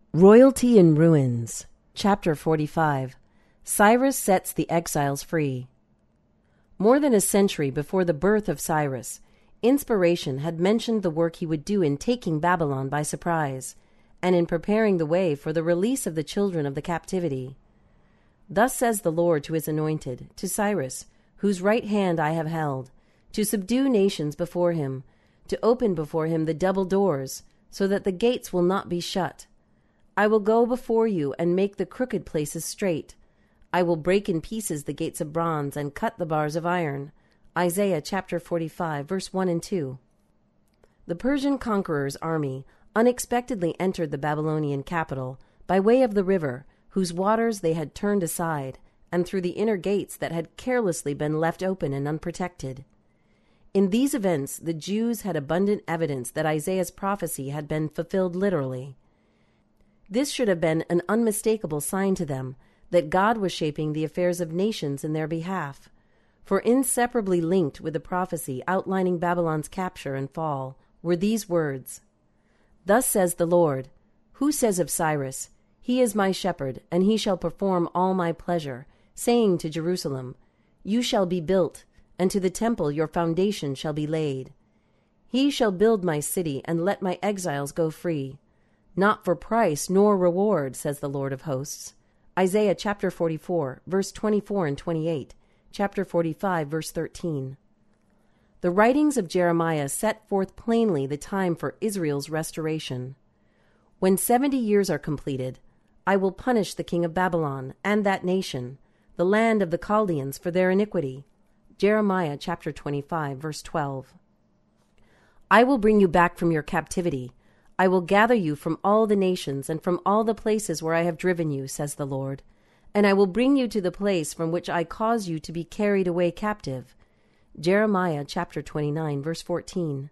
Royalty in Ruins, Chapter 45. Cyrus sets the exiles free. More than a century before the birth of Cyrus, inspiration had mentioned the work he would do in taking Babylon by surprise, and in preparing the way for the release of the children of the captivity. Thus says the Lord to his anointed, to Cyrus, whose right hand I have held, to subdue nations before him, to open before him the double doors, so that the gates will not be shut. I will go before you and make the crooked places straight. I will break in pieces the gates of bronze and cut the bars of iron. Isaiah chapter 45, verse 1 and 2. The Persian conqueror's army unexpectedly entered the Babylonian capital by way of the river, whose waters they had turned aside, and through the inner gates that had carelessly been left open and unprotected. In these events, the Jews had abundant evidence that Isaiah's prophecy had been fulfilled literally. This should have been an unmistakable sign to them that God was shaping the affairs of nations in their behalf, for inseparably linked with the prophecy outlining Babylon's capture and fall were these words: Thus says the Lord, who says of Cyrus, He is my shepherd, and he shall perform all my pleasure, saying to Jerusalem, You shall be built, and to the temple your foundation shall be laid. He shall build my city, and let my exiles go free. Not for price nor reward, says the Lord of hosts. Isaiah chapter 44, verse 24 and 28, chapter 45, verse 13. The writings of Jeremiah set forth plainly the time for Israel's restoration. When 70 years are completed, I will punish the king of Babylon and that nation, the land of the Chaldeans, for their iniquity. Jeremiah chapter 25, verse 12. I will bring you back from your captivity. I will gather you from all the nations and from all the places where I have driven you, says the Lord, and I will bring you to the place from which I cause you to be carried away captive. Jeremiah chapter 29, verse 14.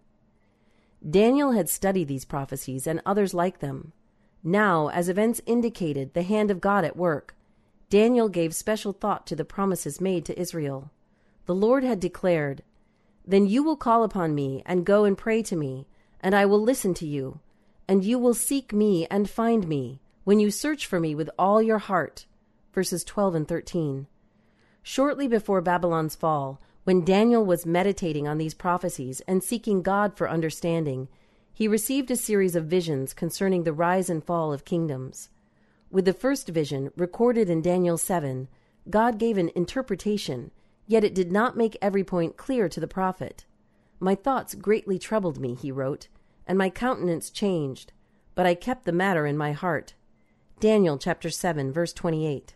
Daniel had studied these prophecies and others like them. Now, as events indicated the hand of God at work, Daniel gave special thought to the promises made to Israel. The Lord had declared, Then you will call upon me and go and pray to me, and I will listen to you. And you will seek me and find me, when you search for me with all your heart. Verses 12 and 13. Shortly before Babylon's fall, when Daniel was meditating on these prophecies and seeking God for understanding, he received a series of visions concerning the rise and fall of kingdoms. With the first vision, recorded in Daniel 7, God gave an interpretation, yet it did not make every point clear to the prophet. My thoughts greatly troubled me, he wrote, and my countenance changed, but I kept the matter in my heart. Daniel chapter 7, verse 28.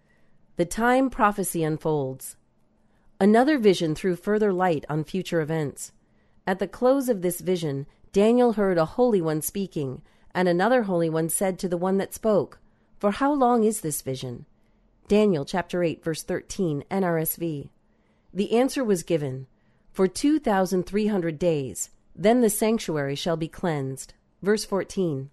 The time prophecy unfolds. Another vision threw further light on future events. At the close of this vision, Daniel heard a holy one speaking, and another holy one said to the one that spoke, For how long is this vision? Daniel chapter 8, verse 13, NRSV. The answer was given, For 2,300 days, then the sanctuary shall be cleansed. Verse 14.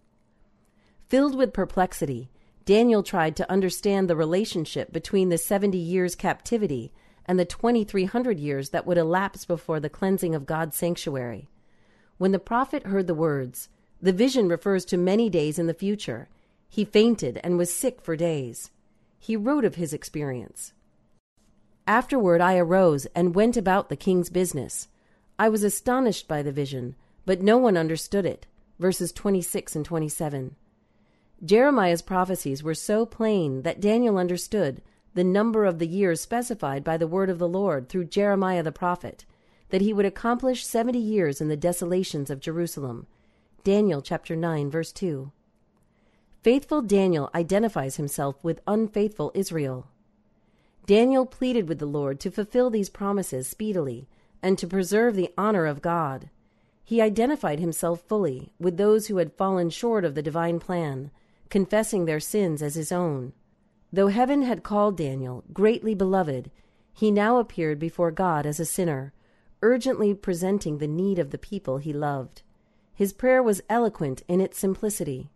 Filled with perplexity, Daniel tried to understand the relationship between the 70 years' captivity and the 2,300 years that would elapse before the cleansing of God's sanctuary. When the prophet heard the words, the vision refers to many days in the future, he fainted and was sick for days. He wrote of his experience. Afterward I arose and went about the king's business. I was astonished by the vision, but no one understood it. Verses 26 and 27. Jeremiah's prophecies were so plain that Daniel understood the number of the years specified by the word of the Lord through Jeremiah the prophet, that he would accomplish 70 years in the desolations of Jerusalem. Daniel chapter 9, verse 2. Faithful Daniel identifies himself with unfaithful Israel. Daniel pleaded with the Lord to fulfill these promises speedily, and to preserve the honor of God. He identified himself fully with those who had fallen short of the divine plan, confessing their sins as his own. Though heaven had called Daniel greatly beloved, he now appeared before God as a sinner, urgently presenting the need of the people he loved. His prayer was eloquent in its simplicity.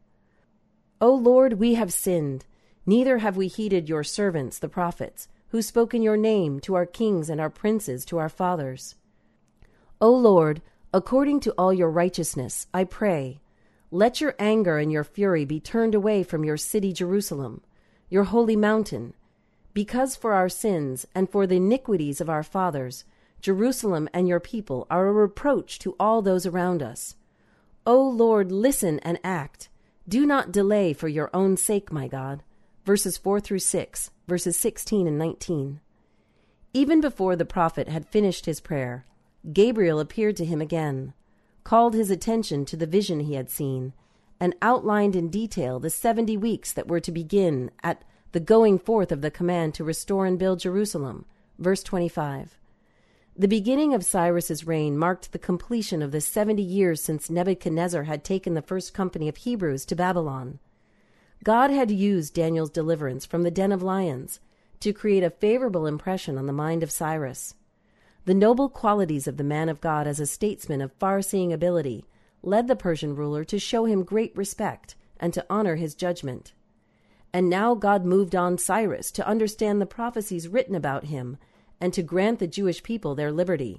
O Lord, we have sinned, neither have we heeded your servants, the prophets, who spoke in your name to our kings and our princes, to our fathers. O Lord, according to all your righteousness, I pray, Let your anger and your fury be turned away from your city Jerusalem, your holy mountain, because for our sins and for the iniquities of our fathers, Jerusalem and your people are a reproach to all those around us. O Lord, listen and act. Do not delay for your own sake, my God. Verses 4 through 6, verses 16 and 19. Even before the prophet had finished his prayer, Gabriel appeared to him again, called his attention to the vision he had seen, and outlined in detail the 70 weeks that were to begin at the going forth of the command to restore and build Jerusalem. Verse 25. The beginning of Cyrus's reign marked the completion of the 70 years since Nebuchadnezzar had taken the first company of Hebrews to Babylon. God had used Daniel's deliverance from the den of lions to create a favorable impression on the mind of Cyrus. The noble qualities of the man of God as a statesman of far-seeing ability led the Persian ruler to show him great respect and to honor his judgment. And now God moved on Cyrus to understand the prophecies written about him and to grant the Jewish people their liberty.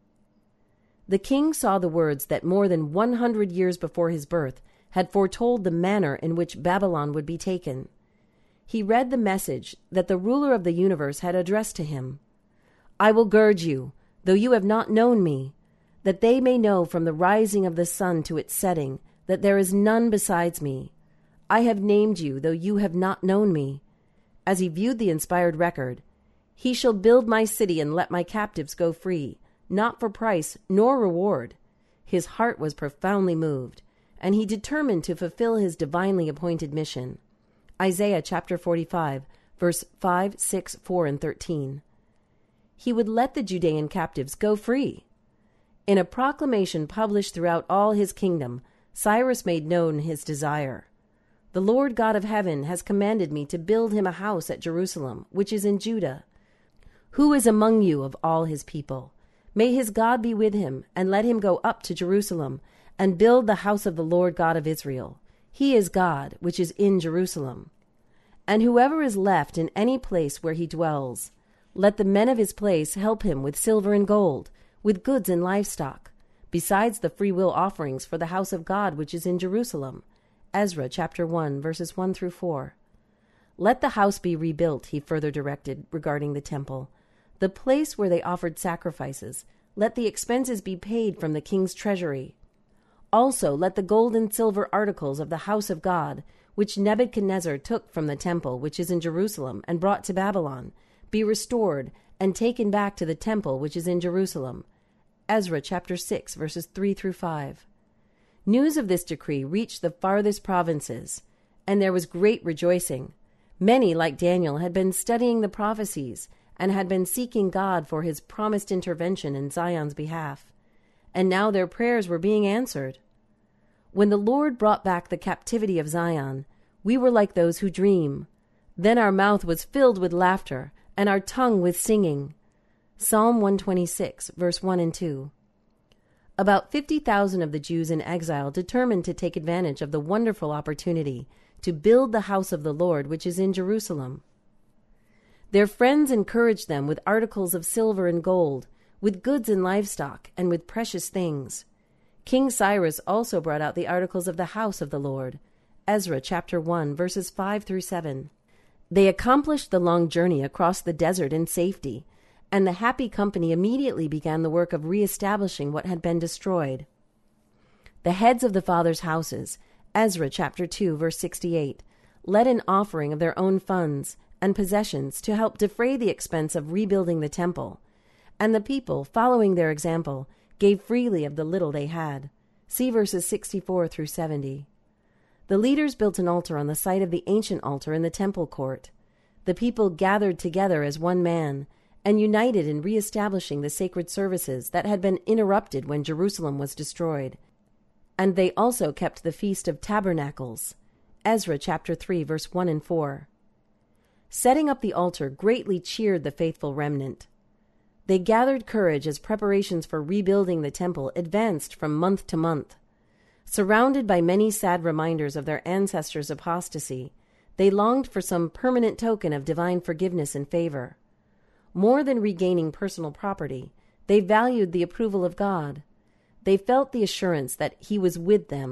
The king saw the words that more than 100 years before his birth had foretold the manner in which Babylon would be taken. He read the message that the ruler of the universe had addressed to him. I will gird you, though you have not known me, that they may know from the rising of the sun to its setting that there is none besides me. I have named you, though you have not known me. As he viewed the inspired record, he shall build my city and let my captives go free, not for price nor reward. His heart was profoundly moved, and he determined to fulfill his divinely appointed mission. Isaiah chapter 45, verse 5, 6, 4, and 13. He would let the Judean captives go free. In a proclamation published throughout all his kingdom, Cyrus made known his desire. The Lord God of heaven has commanded me to build him a house at Jerusalem, which is in Judah. Who is among you of all his people? May his God be with him, and let him go up to Jerusalem, and build the house of the Lord God of Israel. He is God, which is in Jerusalem. And whoever is left in any place where he dwells, let the men of his place help him with silver and gold, with goods and livestock, besides the freewill offerings for the house of God which is in Jerusalem. Ezra chapter 1, verses 1 through 4. Let the house be rebuilt, he further directed regarding the temple. The place where they offered sacrifices, let the expenses be paid from the king's treasury. Also let the gold and silver articles of the house of God, which Nebuchadnezzar took from the temple which is in Jerusalem and brought to Babylon, be restored and taken back to the temple which is in Jerusalem. Ezra chapter 6, verses 3 through 5. News of this decree reached the farthest provinces, and there was great rejoicing. Many, like Daniel, had been studying the prophecies and had been seeking God for his promised intervention in Zion's behalf. And now their prayers were being answered. When the Lord brought back the captivity of Zion, we were like those who dream. Then our mouth was filled with laughter, and our tongue with singing. Psalm 126, verse 1 and 2. About 50,000 of the Jews in exile determined to take advantage of the wonderful opportunity to build the house of the Lord which is in Jerusalem. Their friends encouraged them with articles of silver and gold, with goods and livestock, and with precious things. King Cyrus also brought out the articles of the house of the Lord. Ezra chapter 1, verses 5 through 7. They accomplished the long journey across the desert in safety, and the happy company immediately began the work of reestablishing what had been destroyed. The heads of the fathers' houses, Ezra chapter 2, verse 68, led an offering of their own funds and possessions to help defray the expense of rebuilding the temple, and the people, following their example, gave freely of the little they had. See verses 64 through 70. The leaders built an altar on the site of the ancient altar in the temple court. The people gathered together as one man and united in reestablishing the sacred services that had been interrupted when Jerusalem was destroyed. And they also kept the Feast of Tabernacles. Ezra chapter 3, verse 1 and 4. Setting up the altar greatly cheered the faithful remnant. They gathered courage as preparations for rebuilding the temple advanced from month to month. Surrounded by many sad reminders of their ancestors' apostasy, they longed for some permanent token of divine forgiveness and favor. More than regaining personal property, they valued the approval of God. They felt the assurance that He was with them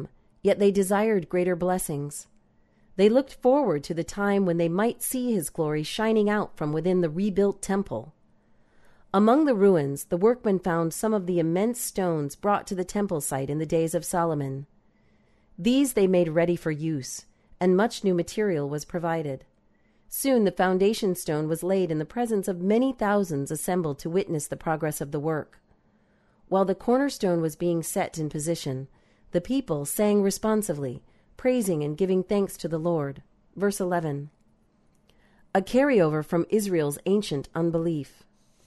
yet they desired greater blessings. They looked forward to the time when they might see his glory shining out from within the rebuilt temple. Among the ruins, the workmen found some of the immense stones brought to the temple site in the days of Solomon. These they made ready for use, and much new material was provided. Soon the foundation stone was laid in the presence of many thousands assembled to witness the progress of the work. While the cornerstone was being set in position, the people sang responsively, praising and giving thanks to the Lord. Verse 11. A carryover from Israel's ancient unbelief.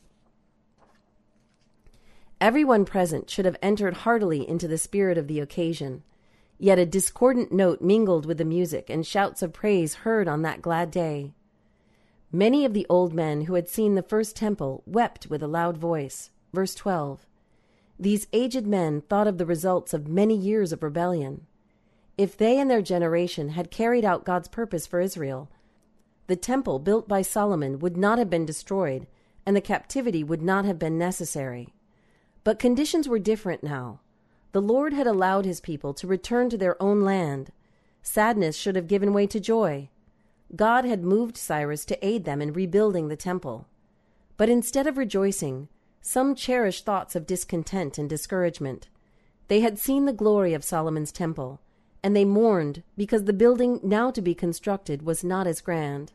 Everyone present should have entered heartily into the spirit of the occasion, yet a discordant note mingled with the music and shouts of praise heard on that glad day. Many of the old men who had seen the first temple wept with a loud voice. Verse 12. These aged men thought of the results of many years of rebellion. If they and their generation had carried out God's purpose for Israel, the temple built by Solomon would not have been destroyed, and the captivity would not have been necessary. But conditions were different now. The Lord had allowed his people to return to their own land. Sadness should have given way to joy. God had moved Cyrus to aid them in rebuilding the temple. But instead of rejoicing, some cherished thoughts of discontent and discouragement. They had seen the glory of Solomon's temple, and they mourned because the building now to be constructed was not as grand.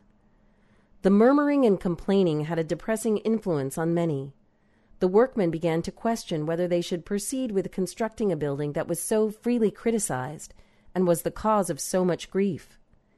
The murmuring and complaining had a depressing influence on many. The workmen began to question whether they should proceed with constructing a building that was so freely criticized and was the cause of so much grief.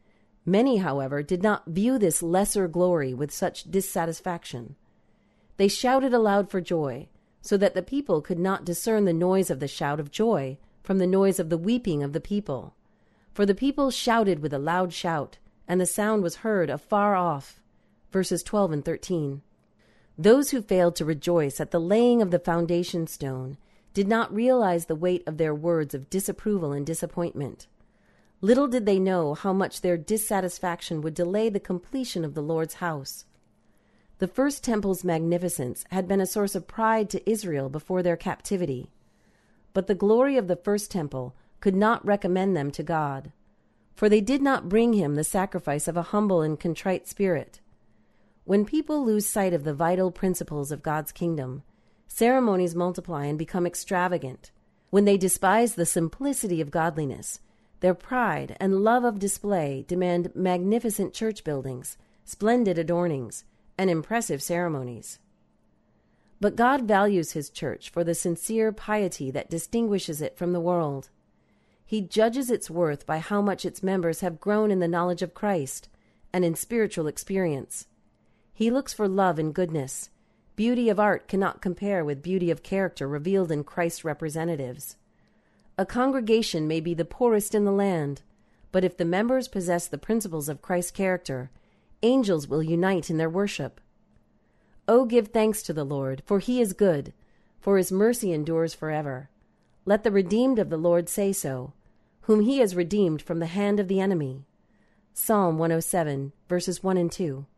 Many, however, did not view this lesser glory with such dissatisfaction. They shouted aloud for joy, so that the people could not discern the noise of the shout of joy from the noise of the weeping of the people. For the people shouted with a loud shout, and the sound was heard afar off. Verses 12 and 13. Those who failed to rejoice at the laying of the foundation stone did not realize the weight of their words of disapproval and disappointment. Little did they know how much their dissatisfaction would delay the completion of the Lord's house. The first temple's magnificence had been a source of pride to Israel before their captivity. But the glory of the first temple could not recommend them to God, for they did not bring him the sacrifice of a humble and contrite spirit. When people lose sight of the vital principles of God's kingdom, ceremonies multiply and become extravagant. When they despise the simplicity of godliness, their pride and love of display demand magnificent church buildings, splendid adornings, and impressive ceremonies. But God values his church for the sincere piety that distinguishes it from the world. He judges its worth by how much its members have grown in the knowledge of Christ and in spiritual experience. He looks for love and goodness. Beauty of art cannot compare with beauty of character revealed in Christ's representatives. A congregation may be the poorest in the land, but if the members possess the principles of Christ's character, angels will unite in their worship. Oh, give thanks to the Lord, for he is good, for his mercy endures forever. Let the redeemed of the Lord say so, whom he has redeemed from the hand of the enemy. Psalm 107, verses 1 and 2.